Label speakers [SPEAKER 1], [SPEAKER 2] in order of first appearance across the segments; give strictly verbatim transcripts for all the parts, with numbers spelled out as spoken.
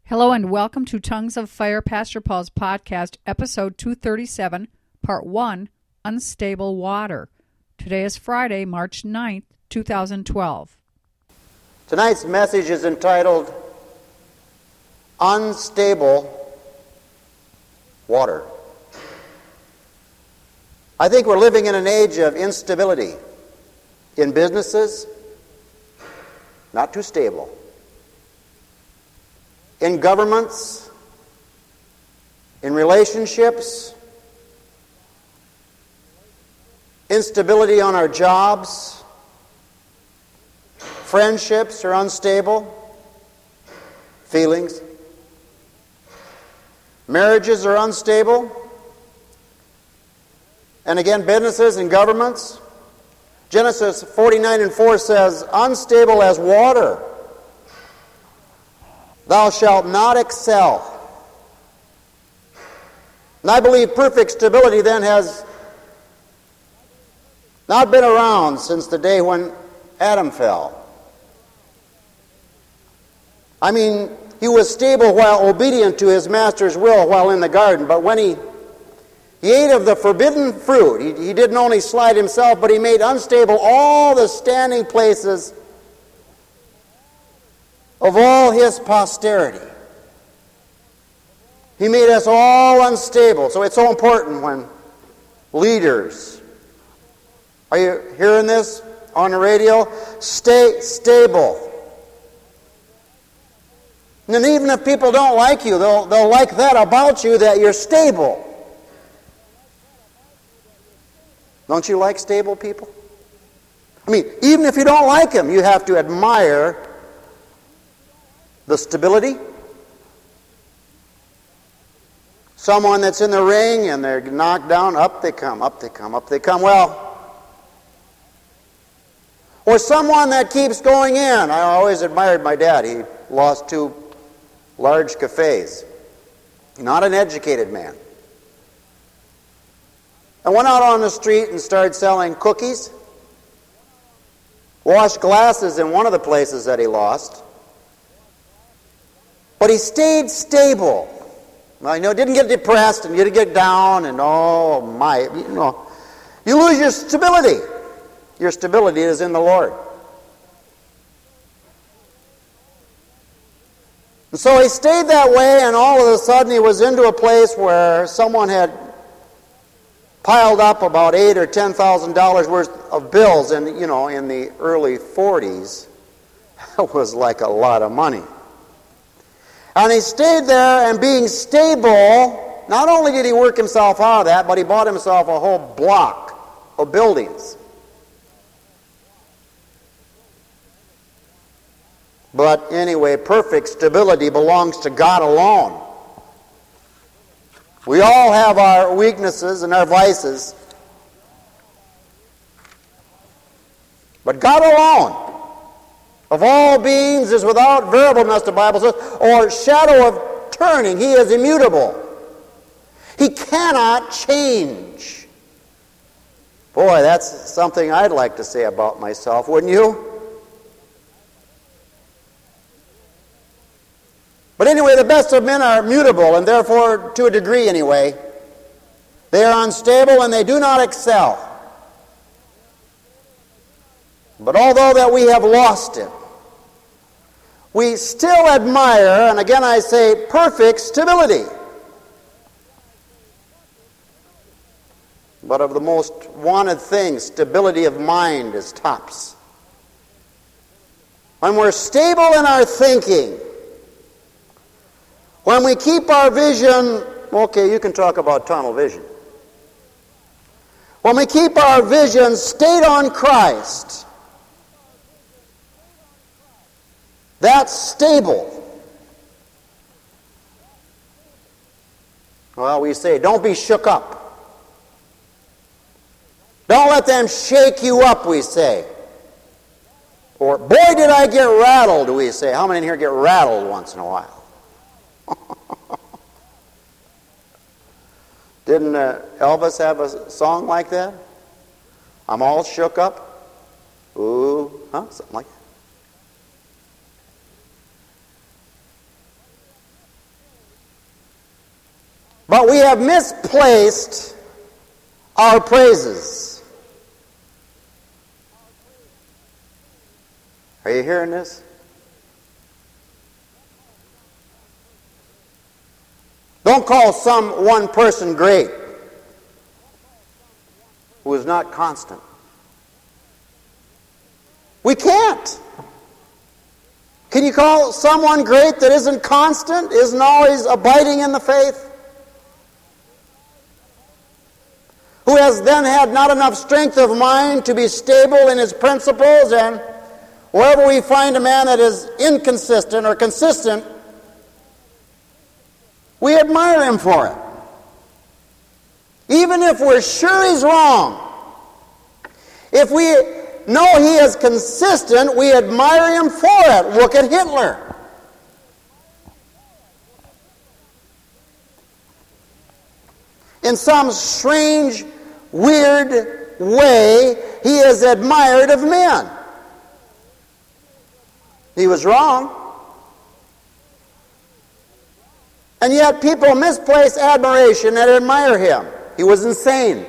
[SPEAKER 1] Hello and welcome to Tongues of Fire, Pastor Paul's podcast, episode two thirty-seven, part one, Unstable Water. Today is Friday, March ninth, two thousand twelve.
[SPEAKER 2] Tonight's message is entitled, Unstable Water. I think we're living in an age of instability. In businesses, not too stable. In governments, in relationships, instability on our jobs, friendships are unstable, feelings, marriages are unstable, and again, businesses and governments. Genesis forty-nine and four says, unstable as water. Thou shalt not excel. And I believe perfect stability then has not been around since the day when Adam fell. I mean, he was stable while obedient to his master's will while in the garden, but when he, he ate of the forbidden fruit, he, he didn't only slide himself, but he made unstable all the standing places of all his posterity. He made us all unstable. So it's so important when leaders, are you hearing this on the radio? Stay stable. And even if people don't like you, they'll, they'll like that about you, that you're stable. Don't you like stable people? I mean, even if you don't like them, you have to admire the stability. Someone that's in the ring and they're knocked down, up they come, up they come, up they come. Well, or someone that keeps going in. I always admired my dad. He lost two large cafes. Not an educated man. I went out on the street and started selling cookies. Washed glasses in one of the places that he lost. But he stayed stable. Well, you know, didn't get depressed and didn't get down and oh my, you know, you lose your stability. Your stability is in the Lord. And so he stayed that way, and all of a sudden he was into a place where someone had piled up about eight or ten thousand dollars worth of bills, and you know, in the early forties, that was like a lot of money. And he stayed there, and being stable, not only did he work himself out of that, but he bought himself a whole block of buildings. But anyway, perfect stability belongs to God alone. We all have our weaknesses and our vices. But God alone, of all beings, is without variableness, the Bible says, or shadow of turning. He is immutable. He cannot change. Boy, that's something I'd like to say about myself, wouldn't you? But anyway, the best of men are mutable, and therefore, to a degree anyway, they are unstable and they do not excel. But although that we have lost it, we still admire, and again I say, perfect stability. But of the most wanted things, stability of mind is tops. When we're stable in our thinking, when we keep our vision, okay, you can talk about tunnel vision. When we keep our vision stayed on Christ, that's stable. Well, we say, don't be shook up. Don't let them shake you up, we say. Or, boy, did I get rattled, we say. How many in here get rattled once in a while? Didn't uh, Elvis have a song like that? I'm all shook up. Ooh, huh? Something like that. But we have misplaced our praises. Are you hearing this? Don't call some one person great who is not constant. We can't. Can you call someone great that isn't constant, isn't always abiding in the faith? Who has then had not enough strength of mind to be stable in his principles, and wherever we find a man that is inconsistent or consistent, we admire him for it. Even if we're sure he's wrong. If we know he is consistent, we admire him for it. Look at Hitler. In some strange, weird way, he is admired of men. He was wrong. And yet people misplace admiration and admire him. He was insane.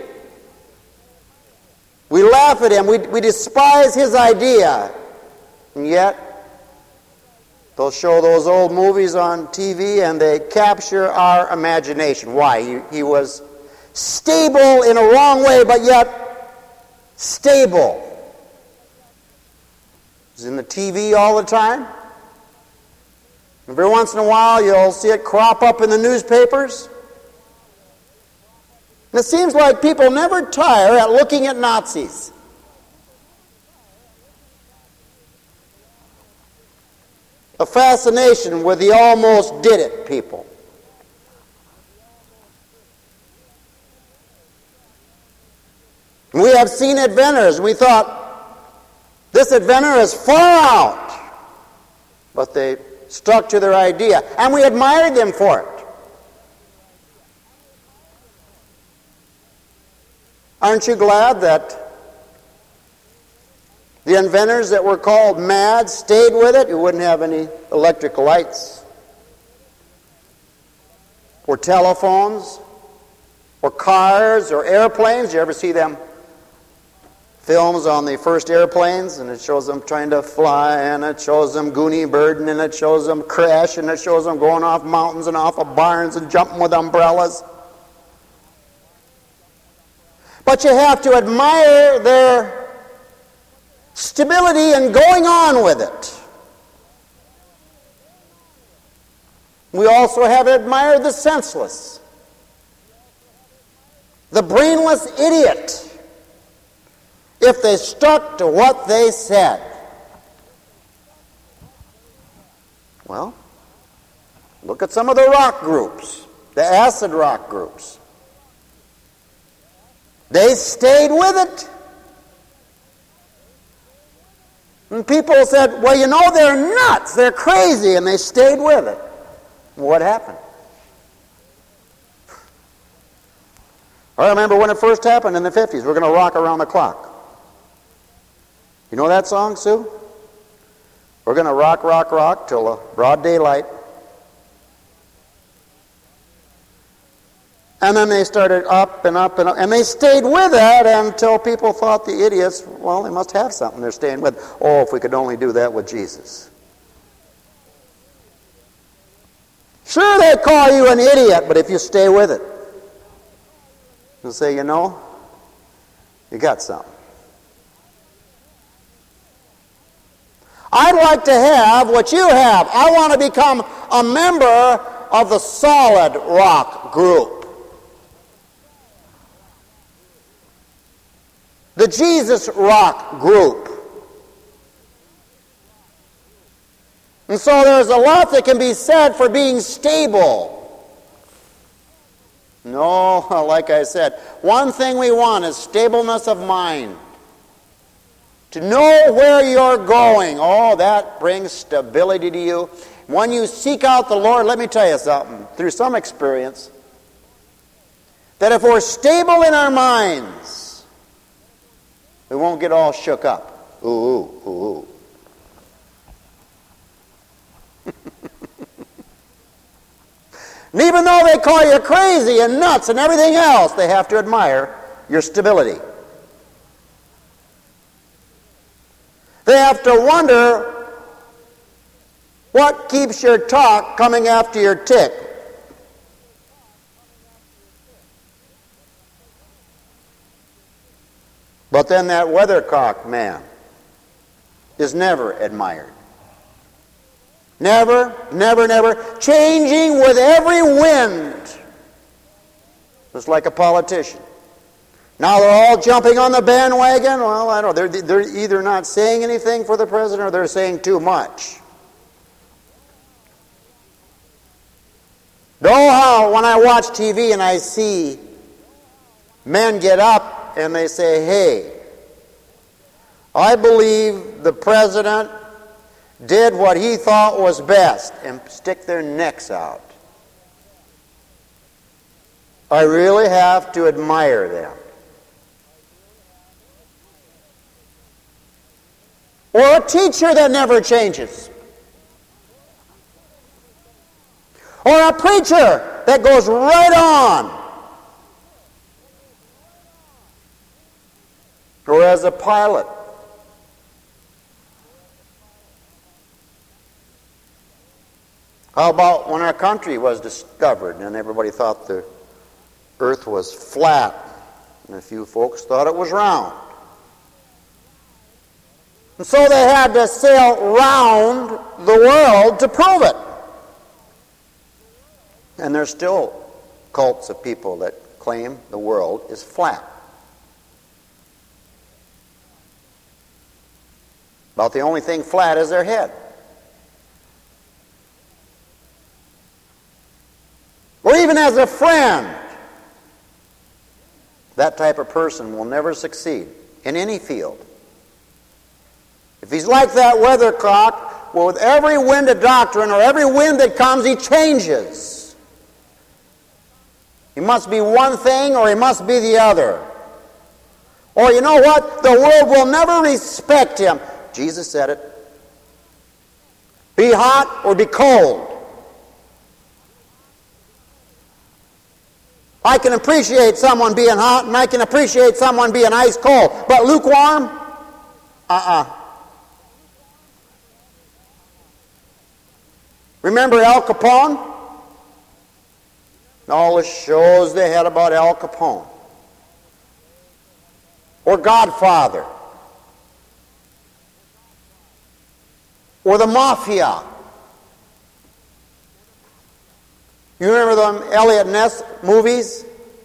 [SPEAKER 2] We laugh at him. We, we despise his idea. And yet, they'll show those old movies on T V and they capture our imagination. Why? He, he was stable in a wrong way, but yet stable. He's in the T V all the time. Every once in a while, you'll see it crop up in the newspapers. And it seems like people never tire at looking at Nazis. A fascination with the almost did it people. We have seen inventors, and we thought, this inventor is far out. But they stuck to their idea, and we admired them for it. Aren't you glad that the inventors that were called mad stayed with it? You wouldn't have any electric lights, or telephones, or cars, or airplanes. You ever see them films on the first airplanes, and it shows them trying to fly, and it shows them Goonie birding, and it shows them crash, and it shows them going off mountains and off of barns and jumping with umbrellas. But you have to admire their stability and going on with it. We also have to admire the senseless, the brainless idiot, if they stuck to what they said. Well, look at some of the rock groups, the acid rock groups. They stayed with it. And people said, well, you know, they're nuts, they're crazy, and they stayed with it. What happened? I remember when it first happened in the fifties. We're going to rock around the clock. You know that song, Sue? We're going to rock, rock, rock till uh, broad daylight. And then they started up and up and up, and they stayed with it until people thought the idiots, well, they must have something they're staying with. Oh, if we could only do that with Jesus. Sure, they call you an idiot, but if you stay with it, they'll say, you know, you got something. I'd like to have what you have. I want to become a member of the solid rock group. The Jesus rock group. And so there's a lot that can be said for being stable. No, like I said, one thing we want is stableness of mind. To know where you're going, oh, that brings stability to you. When you seek out the Lord, let me tell you something, through some experience, that if we're stable in our minds, we won't get all shook up. Ooh, ooh, ooh, ooh. And even though they call you crazy and nuts and everything else, they have to admire your stability. They have to wonder what keeps your talk coming after your tick. But then that weathercock man is never admired. Never, never, never. Changing with every wind. Just like a politician. Now they're all jumping on the bandwagon. Well, I don't know. They're, they're either not saying anything for the president or they're saying too much. Know how when I watch T V and I see men get up and they say, hey, I believe the president did what he thought was best, and stick their necks out. I really have to admire them. Or a teacher that never changes. Or a preacher that goes right on. Or as a pilot. How about when our country was discovered and everybody thought the earth was flat and a few folks thought it was round? And so they had to sail round the world to prove it. And there's still cults of people that claim the world is flat. About the only thing flat is their head. Or even as a friend, that type of person will never succeed in any field. If he's like that weathercock, well, with every wind of doctrine or every wind that comes, he changes. He must be one thing or he must be the other. Or you know what? The world will never respect him. Jesus said it. Be hot or be cold. I can appreciate someone being hot and I can appreciate someone being ice cold. But lukewarm? Uh-uh. Remember Al Capone? All the shows they had about Al Capone. Or Godfather. Or the Mafia. You remember them Elliot Ness movies?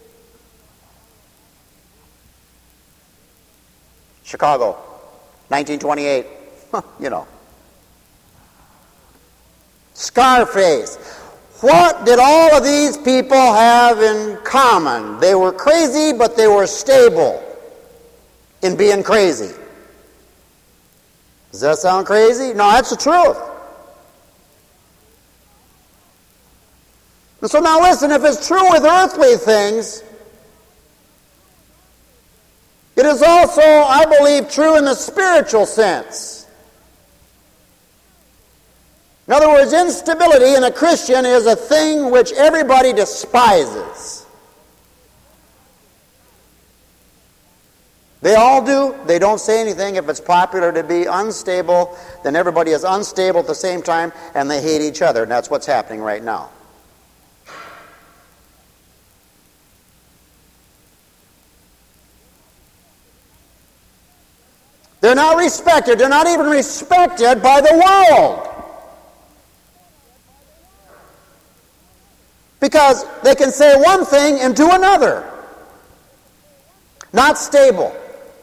[SPEAKER 2] Chicago, nineteen twenty-eight. You know. Scarface. What did all of these people have in common? They were crazy, but they were stable in being crazy. Does that sound crazy? No, that's the truth. And so now listen, if it's true with earthly things, it is also, I believe, true in the spiritual sense. In other words, instability in a Christian is a thing which everybody despises. They all do. They don't say anything. If it's popular to be unstable, then everybody is unstable at the same time, and they hate each other. And that's what's happening right now. They're not respected. They're not even respected by the world. Because they can say one thing and do another. Not stable.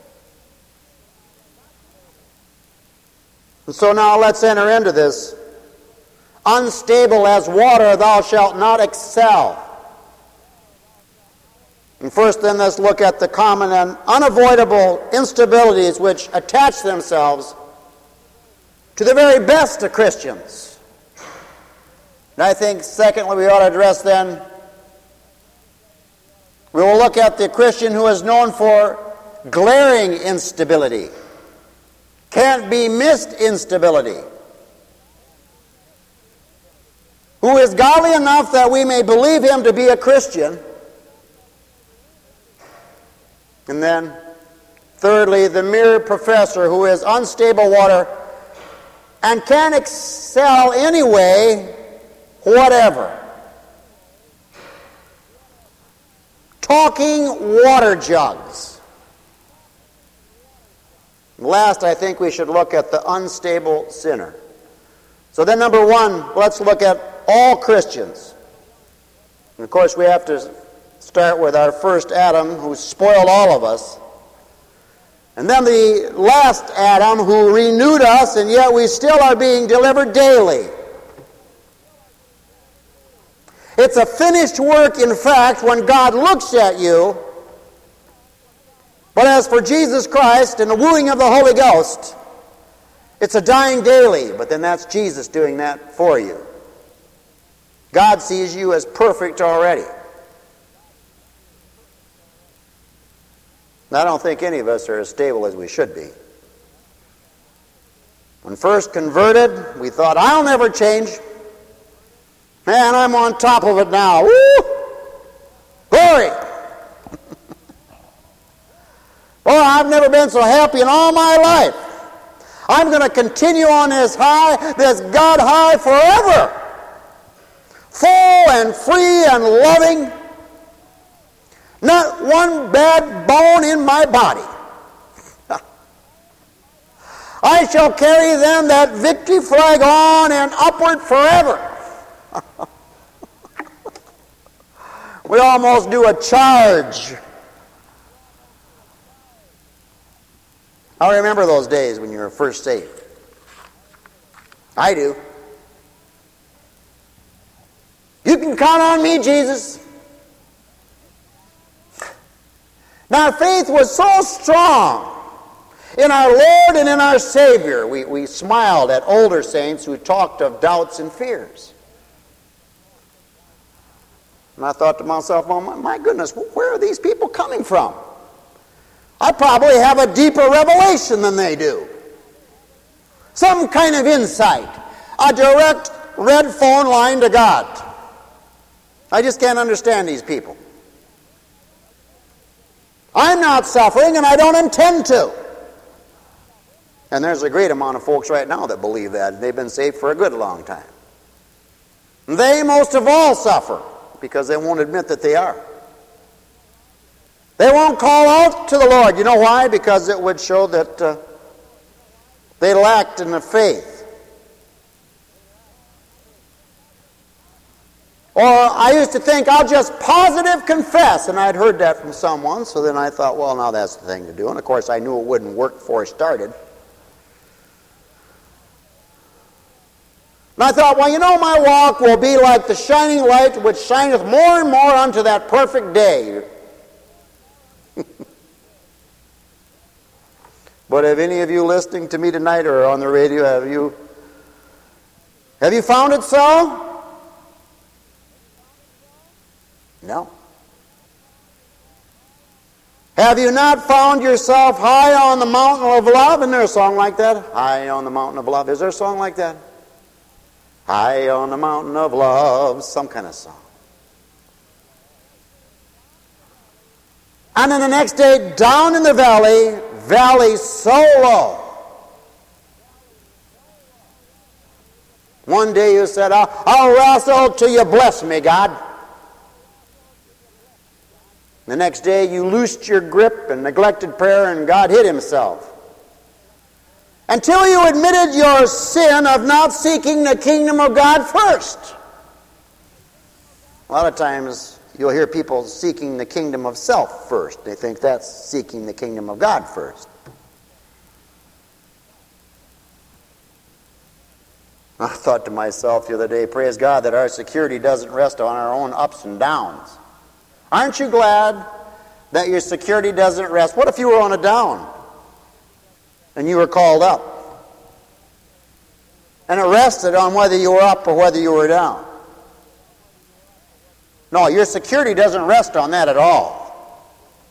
[SPEAKER 2] And so now let's enter into this. Unstable as water, thou shalt not excel. And first then let's look at the common and unavoidable instabilities which attach themselves to the very best of Christians. And I think secondly we ought to address then, we will look at the Christian who is known for glaring instability. Can't be missed instability. who is godly enough that we may believe him to be a Christian. And then, thirdly, the mere professor who is unstable water and can excel anyway, whatever. Talking water jugs. Last, I think we should look at the unstable sinner. So then, number one, let's look at all Christians. And of course, we have to start with our first Adam, who spoiled all of us. And then the last Adam, who renewed us, and yet we still are being delivered daily. It's a finished work, in fact, when God looks at you. But as for Jesus Christ and the wooing of the Holy Ghost, it's a dying daily, but then that's Jesus doing that for you. God sees you as perfect already. I don't think any of us are as stable as we should be. When first converted, we thought, I'll never change. Man, I'm on top of it now. Woo! Glory! Oh, I've never been so happy in all my life. I'm going to continue on this high, this God high forever. Full and free and loving. Not one bad bone in my body. I shall carry them that victory flag on and upward forever. We almost do a charge. I remember those days when you were first saved. I do. You can count on me, Jesus. Now, our faith was so strong in our Lord and in our Savior. We, we smiled at older saints who talked of doubts and fears. And I thought to myself, well, my, my goodness, where are these people coming from? I probably have a deeper revelation than they do. Some kind of insight. A direct red phone line to God. I just can't understand these people. I'm not suffering, and I don't intend to. And there's a great amount of folks right now that believe that. They've been saved for a good long time. They most of all suffer because they won't admit that they are. They won't call out to the Lord. You know why? Because it would show that uh, they lacked in the faith. Or I used to think, I'll just positive confess. And I'd heard that from someone, so then I thought, well, now that's the thing to do. And of course, I knew it wouldn't work before I started. And I thought, well, you know, my walk will be like the shining light which shineth more and more unto that perfect day. But have any of you listening to me tonight or on the radio, have you have you found it so? No. Have you not found yourself high on the mountain of love? Isn't there a song like that? High on the mountain of love. Is there a song like that? High on the mountain of love. Some kind of song. And then the next day, down in the valley, valley so low. One day you said, I'll, I'll wrestle till you bless me, God. The next day you loosed your grip and neglected prayer, and God hid himself. Until you admitted your sin of not seeking the kingdom of God first. A lot of times you'll hear people seeking the kingdom of self first. They think that's seeking the kingdom of God first. I thought to myself the other day, praise God that our security doesn't rest on our own ups and downs. Aren't you glad that your security doesn't rest? What if you were on a down and you were called up? And it rested on whether you were up or whether you were down. No, your security doesn't rest on that at all.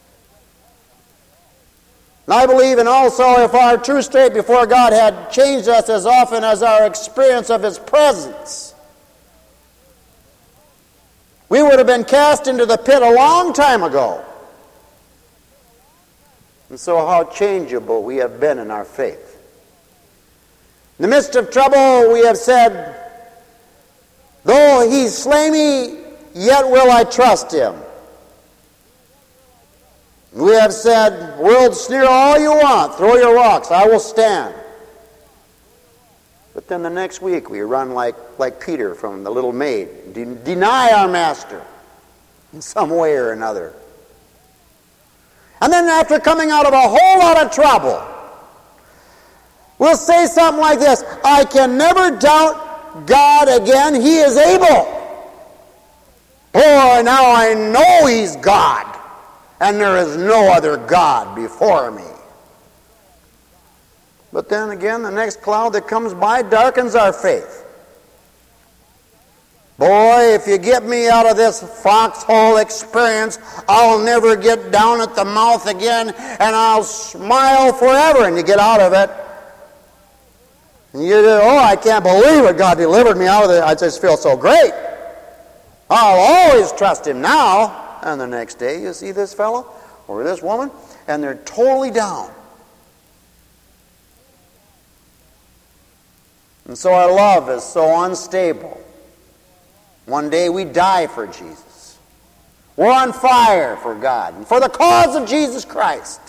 [SPEAKER 2] And I believe, and also if our true state before God had changed us as often as our experience of His presence, we would have been cast into the pit a long time ago. And so how changeable we have been in our faith. In the midst of trouble, we have said, though he slay me, yet will I trust him. We have said, world, sneer all you want, throw your rocks, I will stand. But then the next week we run like, like Peter from the little maid, de- deny our master in some way or another. And then after coming out of a whole lot of trouble, we'll say something like this, I can never doubt God again, he is able. Boy, now I know he's God, and there is no other God before me. But then again, the next cloud that comes by darkens our faith. Boy, if you get me out of this foxhole experience, I'll never get down at the mouth again, and I'll smile forever. And you get out of it, and you do, oh, I can't believe it. God delivered me out of it. I just feel so great. I'll always trust him now. And the next day, you see this fellow or this woman, and they're totally down. And so our love is so unstable. One day we die for Jesus. We're on fire for God and for the cause of Jesus Christ.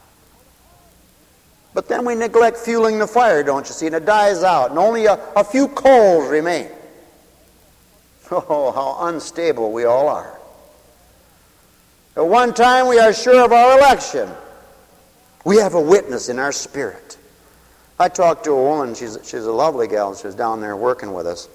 [SPEAKER 2] But then we neglect fueling the fire, don't you see? And it dies out, and only a, a few coals remain. Oh, how unstable we all are. At one time we are sure of our election. We have a witness in our spirit. I talked to a woman, she's, she's a lovely gal, she was down there working with us.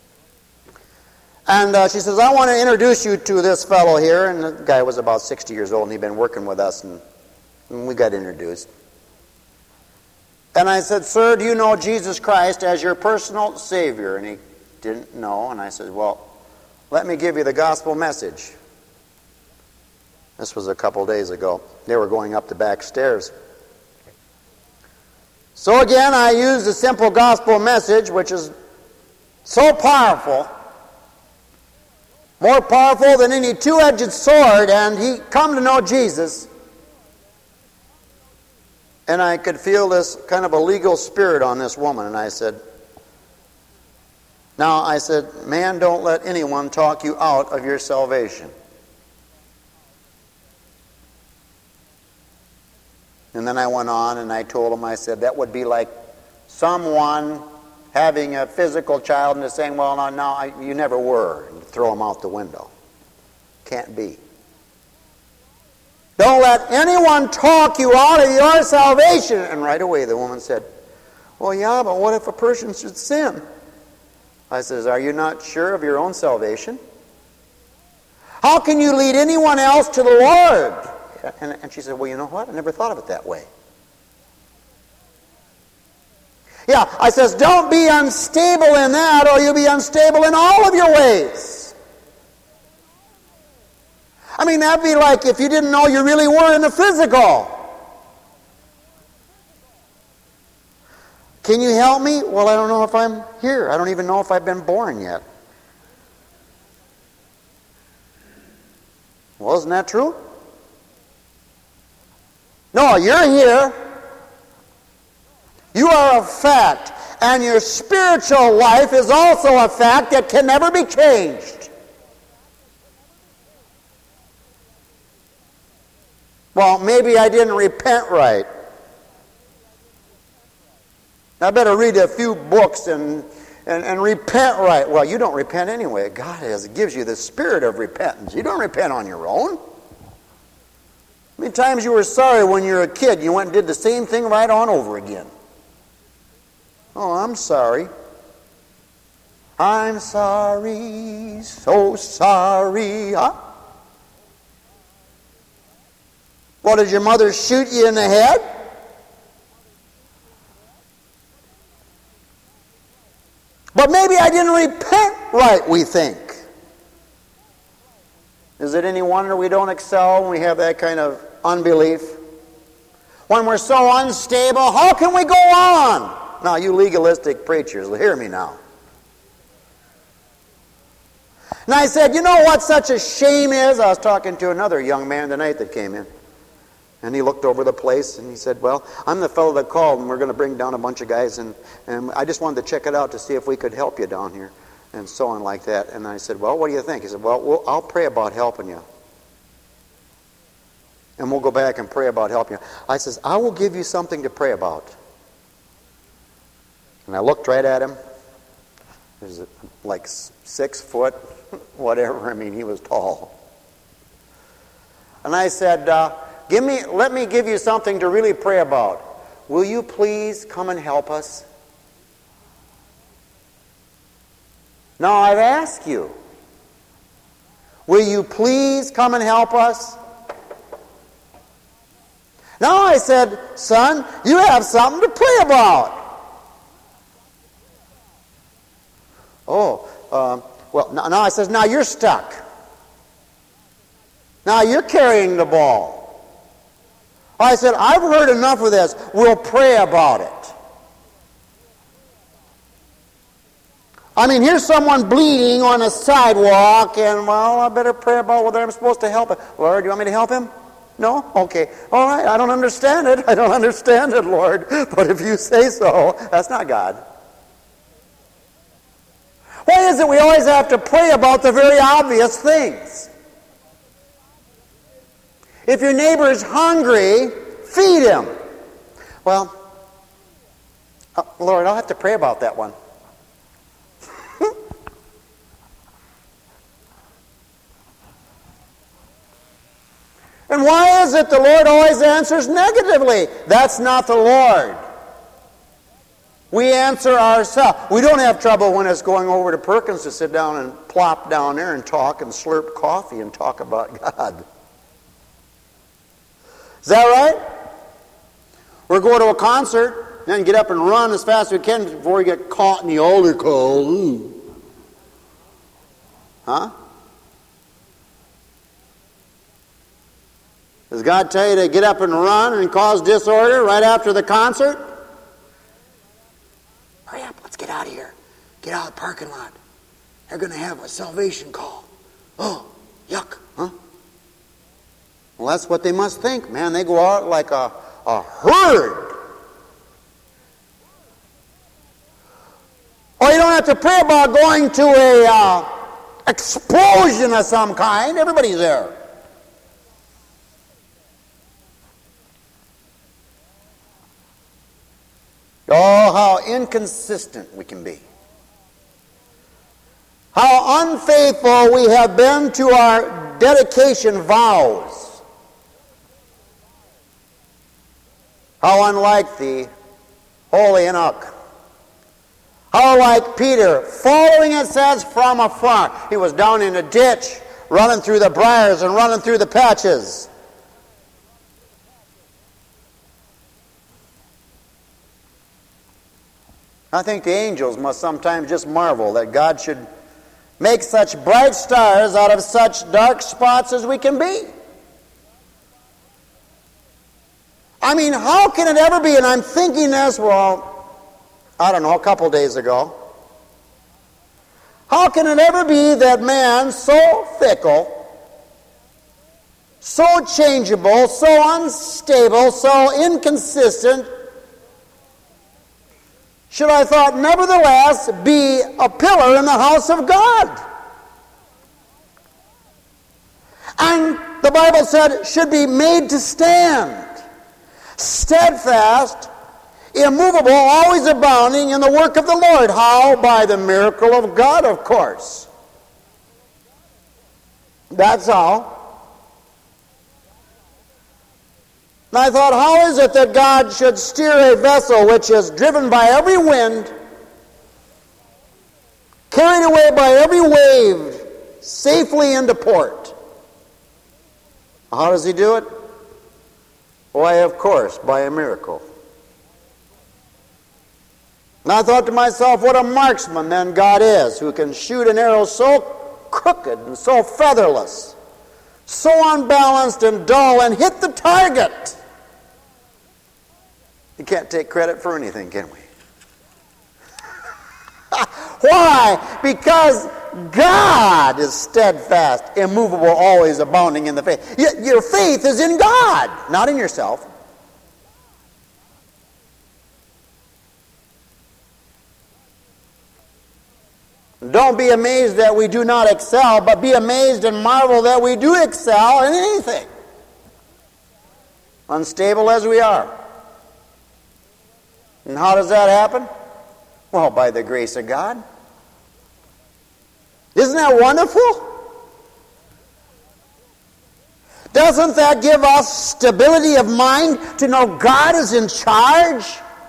[SPEAKER 2] And uh, she says, I want to introduce you to this fellow here. And the guy was about sixty years old, and he'd been working with us, and, and we got introduced. And I said, sir, do you know Jesus Christ as your personal Savior? And he didn't know. And I said, well, let me give you the gospel message. This was a couple days ago. They were going up the back stairs. So again, I used the simple gospel message, which is so powerful, more powerful than any two-edged sword, and he come to know Jesus. And I could feel this kind of a legal spirit on this woman, and I said, now, I said, man, don't let anyone talk you out of your salvation. And then I went on and I told him, I said, that would be like someone having a physical child and saying, well, no, no, I, you never were, and throw them out the window. Can't be. Don't let anyone talk you out of your salvation. And right away the woman said, well, yeah, but what if a person should sin? I says, are you not sure of your own salvation? How can you lead anyone else to the Lord? And, and she said, well, you know what? I never thought of it that way. Yeah, I says, don't be unstable in that, or you'll be unstable in all of your ways. I mean, that'd be like if you didn't know you really were in the physical. Can you help me? Well, I don't know if I'm here. I don't even know if I've been born yet. Well, isn't that true? No, you're here. You are a fact. And your spiritual life is also a fact that can never be changed. Well, maybe I didn't repent right. I better read a few books and, and, and repent right. Well, you don't repent anyway. God has, gives you the spirit of repentance. You don't repent on your own. How many times you were sorry when you were a kid, you went and did the same thing right on over again? Oh, I'm sorry. I'm sorry, so sorry. Huh? What, did your mother shoot you in the head? But maybe I didn't repent right, we think. Is it any wonder we don't excel when we have that kind of unbelief? When we're so unstable, how can we go on? Now, you legalistic preachers, hear me now. And I said, you know what such a shame is? I was talking to another young man tonight that came in. And he looked over the place and he said, well, I'm the fellow that called and we're going to bring down a bunch of guys and, and I just wanted to check it out to see if we could help you down here and so on like that. And I said, well, what do you think? He said, well, well I'll pray about helping you. And we'll go back and pray about helping you. I says, I will give you something to pray about. And I looked right at him. He was like six foot, whatever. I mean, he was tall. And I said, uh, give me, let me give you something to really pray about. Will you please come and help us? Now, I've asked you. Will you please come and help us? Now I said, son, you have something to pray about. Oh, um, well, now I says, now you're stuck. Now you're carrying the ball. I said, I've heard enough of this. We'll pray about it. I mean, here's someone bleeding on a sidewalk, and, well, I better pray about whether I'm supposed to help him. Lord, do you want me to help him? No? Okay. All right, I don't understand it. I don't understand it, Lord. But if you say so, that's not God. Why is it we always have to pray about the very obvious things? If your neighbor is hungry, feed him. Well, uh, Lord, I'll have to pray about that one. And why is it the Lord always answers negatively? That's not the Lord. We answer ourselves. We don't have trouble when it's going over to Perkins to sit down and plop down there and talk and slurp coffee and talk about God. Is that right? We're going to a concert and then get up and run as fast as we can before we get caught in the altar call. Ooh. Huh? Does God tell you to get up and run and cause disorder right after the concert? Hurry up, let's get out of here. Get out of the parking lot. They're going to have a salvation call. Oh, yuck, huh? Well, that's what they must think, man. They go out like a, a herd. Or you don't have to pray about going to a uh, explosion of some kind. Everybody's there. Oh, how inconsistent we can be. How unfaithful we have been to our dedication vows. How unlike the holy Enoch. How like Peter, following, it says, from afar. He was down in a ditch, running through the briars and running through the patches. I think the angels must sometimes just marvel that God should make such bright stars out of such dark spots as we can be. I mean, how can it ever be? And I'm thinking this, well, I don't know, a couple days ago. How can it ever be that man, so fickle, so changeable, so unstable, so inconsistent, should, I thought, nevertheless be a pillar in the house of God? And the Bible said should be made to stand, steadfast, immovable, always abounding in the work of the Lord. How? By the miracle of God, of course. That's how. And I thought, how is it that God should steer a vessel which is driven by every wind, carried away by every wave, safely into port? How does he do it? Why, of course, by a miracle. And I thought to myself, what a marksman then God is, who can shoot an arrow so crooked and so featherless, so unbalanced and dull, and hit the target. You can't take credit for anything, can we? Why? Because God is steadfast, immovable, always abounding in the faith. Your faith is in God, not in yourself. Don't be amazed that we do not excel, but be amazed and marvel that we do excel in anything. Unstable as we are. And how does that happen? Well, by the grace of God. Isn't that wonderful? Doesn't that give us stability of mind to know God is in charge?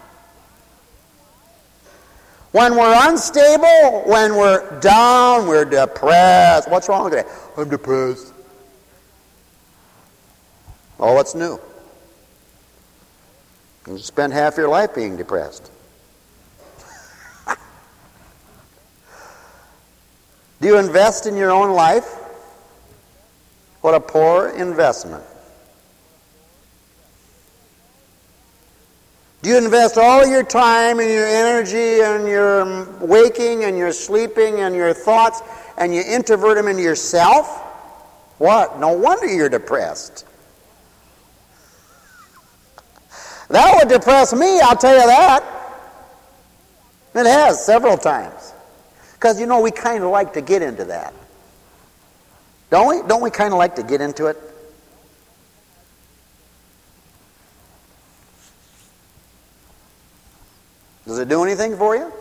[SPEAKER 2] When we're unstable, when we're down, we're depressed. What's wrong with that? I'm depressed. Oh, what's new? You spend half your life being depressed. Do you invest in your own life? What a poor investment. Do you invest all your time and your energy and your waking and your sleeping and your thoughts and you introvert them into yourself? What? No wonder you're depressed. That would depress me, I'll tell you that. It has several times. Because, you know, we kind of like to get into that. Don't we? Don't we kind of like to get into it? Does it do anything for you?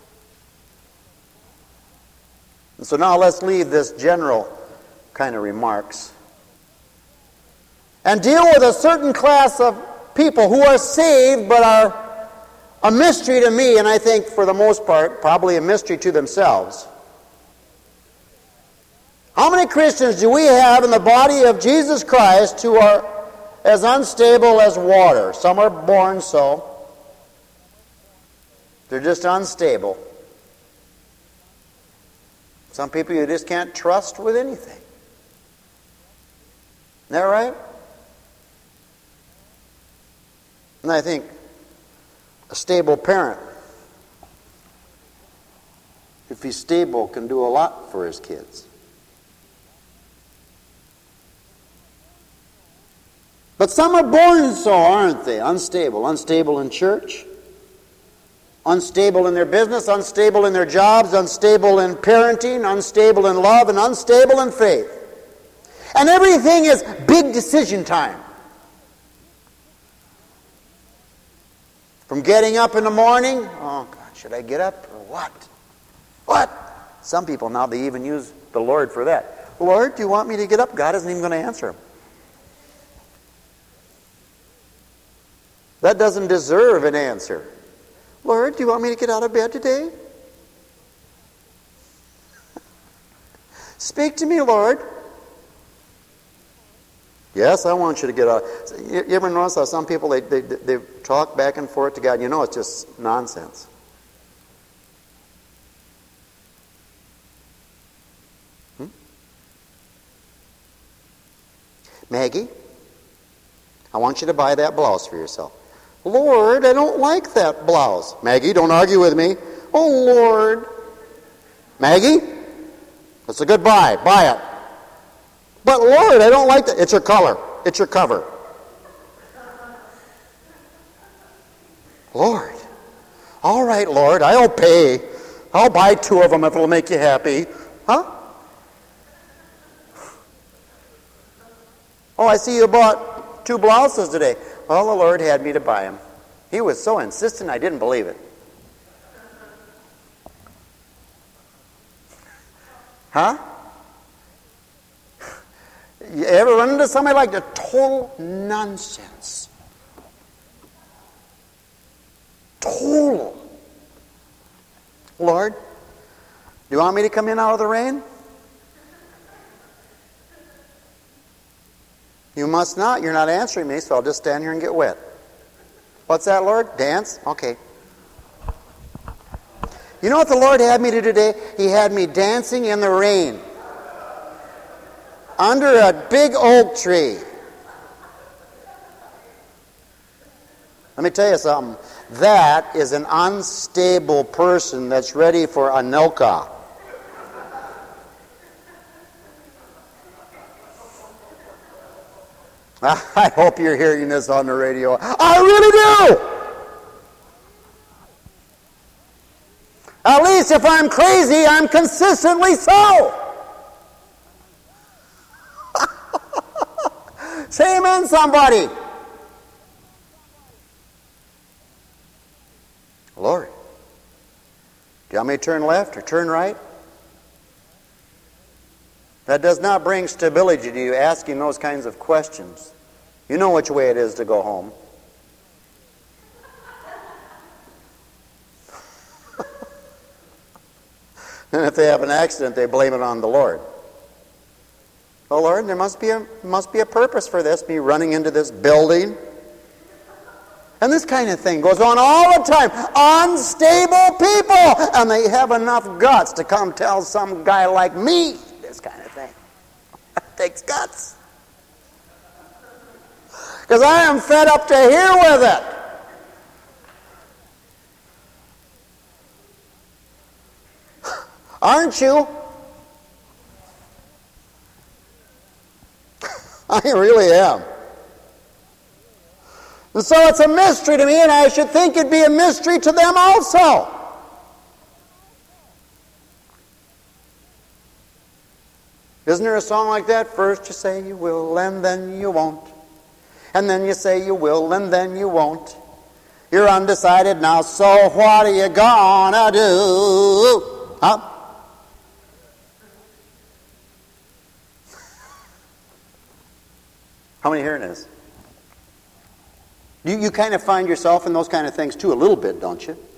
[SPEAKER 2] And so now let's leave this general kind of remarks and deal with a certain class of people who are saved but are a mystery to me, and I think for the most part probably a mystery to themselves. How many Christians do we have in the body of Jesus Christ who are as unstable as water? Some are born so. They're just unstable. Some people you just can't trust with anything. Isn't that right? And I think a stable parent, if he's stable, can do a lot for his kids. But some are born so, aren't they? Unstable. Unstable in church. Unstable in their business, unstable in their jobs, unstable in parenting, unstable in love, and unstable in faith. And everything is big decision time. From getting up in the morning, oh God, should I get up or what? What? Some people now, they even use the Lord for that. Lord, do you want me to get up? God isn't even going to answer them. That doesn't deserve an answer. Lord, do you want me to get out of bed today? Speak to me, Lord. Yes, I want you to get out. You ever notice how some people, they, they, they talk back and forth to God, and you know it's just nonsense. Hmm? Maggie, I want you to buy that blouse for yourself. Lord, I don't like that blouse. Maggie, don't argue with me. Oh, Lord. Maggie, that's a good buy. Buy it. But Lord, I don't like that. It's your color. It's your cover. Lord. All right, Lord, I'll pay. I'll buy two of them if it'll make you happy. Huh? Oh, I see you bought two blouses today. Well, the Lord had me to buy them. He was so insistent, I didn't believe it. Huh? You ever run into somebody like the total nonsense? Total. Lord, do you want me to come in out of the rain? You must not. You're not answering me, so I'll just stand here and get wet. What's that, Lord? Dance? Okay. You know what the Lord had me do today? He had me dancing in the rain. Under a big oak tree. Let me tell you something. That is an unstable person that's ready for a Anilka. I hope you're hearing this on the radio. I really do! At least if I'm crazy, I'm consistently so. Say amen, somebody. Lord, do you want me to turn left or turn right? That does not bring stability to you asking those kinds of questions. You know which way it is to go home. And if they have an accident, they blame it on the Lord. Oh Lord, there must be a must be a purpose for this, me running into this building. And this kind of thing goes on all the time. Unstable people, and they have enough guts to come tell some guy like me this kind of thing. It takes guts. Because I am fed up to here with it. Aren't you? I really am. And so it's a mystery to me, and I should think it'd be a mystery to them also. Isn't there a song like that? First you say you will, and then you won't. And then you say you will, and then you won't. You're undecided now, so what are you gonna do? Huh? How many hearing this? You, you kind of find yourself in those kind of things too a little bit, don't you?